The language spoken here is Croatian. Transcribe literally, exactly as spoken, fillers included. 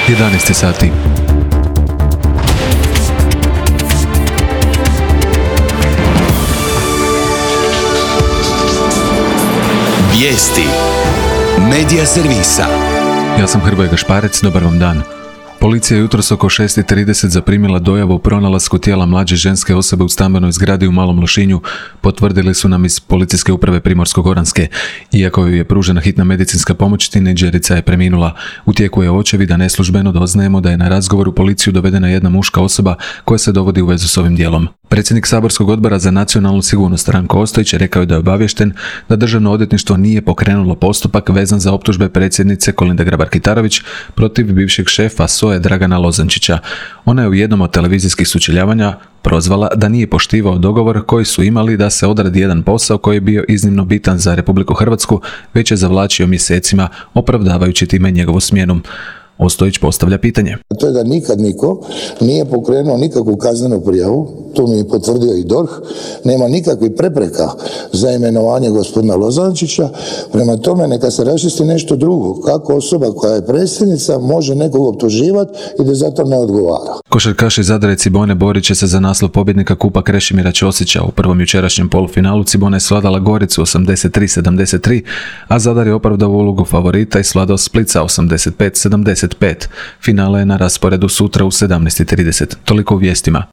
jedanaest sati. Vijesti Medija servisa. Ja sam Hrvoje Gašparec, dobar vam dan. Policija je jutros oko šest i trideset zaprimila dojavu o pronalasku tijela mlađe ženske osobe u stambenoj zgradi u Malom Lošinju, potvrdili su nam iz Policijske uprave Primorsko-goranske. Iako joj je pružena hitna medicinska pomoć, tinejdžerica je preminula. U tijeku je očevid, a neslužbeno doznajemo da je na razgovor u policiju dovedena jedna muška osoba koja se dovodi u vezu s ovim dijelom. Predsjednik saborskog odbora za nacionalnu sigurnost Ranko Ostojić rekao je da je obaviješten da Državno odvjetništvo nije pokrenulo postupak vezan za optužbe predsjednice Kolinde Grabar-Kitarović protiv bivšeg šefa S O E Dragana Lozančića. Ona je u jednom od televizijskih sučeljavanja prozvala da nije poštivao dogovor koji su imali da se odradi jedan posao koji je bio iznimno bitan za Republiku Hrvatsku, već je zavlačio mjesecima, opravdavajući time njegovu smjenu. Ostojić postavlja pitanje. To je da nikad niko nije pokrenuo nikakvu kaznenu prijavu, to mi je potvrdio i D O R H, nema nikakvih prepreka za imenovanje gospodina Lozančića, prema tome neka se raščisti nešto drugo, kako osoba koja je predsjednica može nekog optuživati i da zato ne odgovara. Košarkaši Zadra i Cibone borit će se za naslov pobjednika Kupa Krešimira Ćosića. U prvom jučerašnjem polufinalu Cibona je svladala Goricu osamdeset tri sedamdeset tri, a Zadar je opravdao ulogu favorita i svladao Splica osamdeset pet sedamdeset pet. Finale je na rasporedu sutra u sedamnaest i trideset. Toliko u vijestima.